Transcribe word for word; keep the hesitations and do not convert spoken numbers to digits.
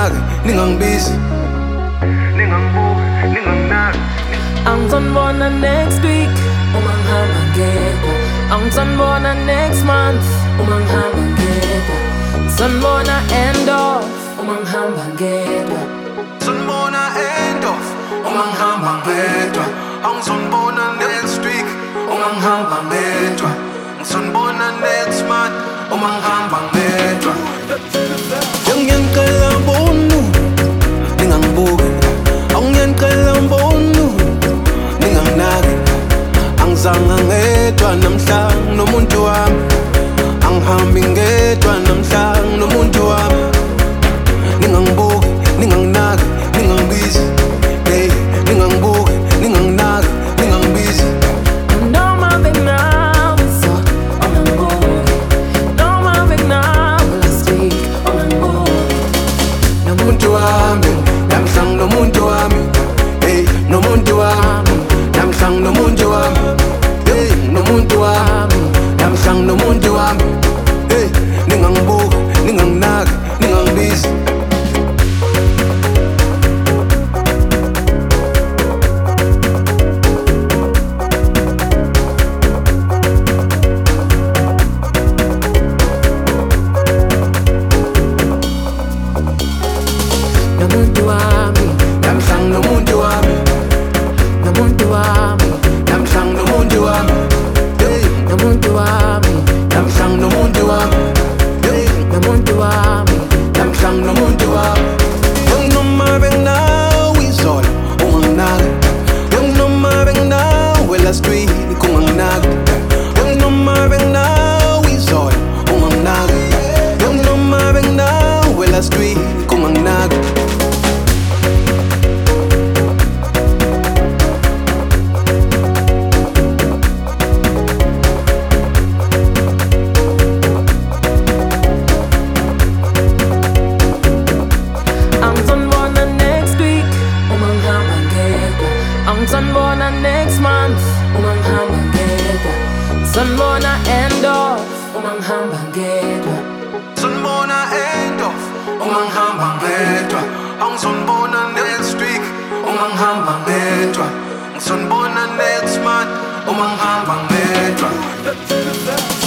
ninganginaga, ningangibizi, ningangibuki, ninganginaki. Angizonibona next week uma ngihamba ngedwa. Angizonibona next month uma ngihamba ngedwa. Ngizonibona end of uma ngihamba ngedwa. Ngizonibona end of uma ngihamba ngedwa. Angizonibona next week uma ngihamba ngedwa. Ngizonibona next month uma ngihamba ngedwa. Ngiyangicela mbonu ningangibuki, awungiyangicela mbonu ninganginaki. Angizanga ngedwa namhla nomuntu wami, angihambi ngedwa namhla nomuntu wami. Ningangibuki, ninganginaki, ningangibizi, hey, ningangibuki, ninganginaki, ningangibizi. No more big now, so I'm on board. No more big now, last week I'm on board. Nomuntu wami, namhla nomuntu wami, hey, nomuntu wami, namhla nomuntu wami, hey, nomuntu wami, namhla nomuntu wami, hey, ningangibuki, ninganginaki, ningangibizi. Nomuntu wami, Namhla nomuntu wami, nomuntu wami, namhla nomuntu wami, hey, nomuntu wami, namhla nomuntu wami, hey, nomuntu wami. namhla nomuntu wami. Noma benginawe izolo unganginaki, noma benginawe last week unganginaki, noma benginawe izolo unganginaki, noma benginawe last week unganginaki. Angizonibona next week uma ngihamba ngedwa. Angizonibona next month uma ngihamba ngedwa. Ngizonibona end of uma ngihamba ngedwa. Ngizonibona end of uma ngihamba ngedwa. Angizonibona next week uma ngihamba ngedwa. Ngizonibona next month uma ngihamba ngedwa.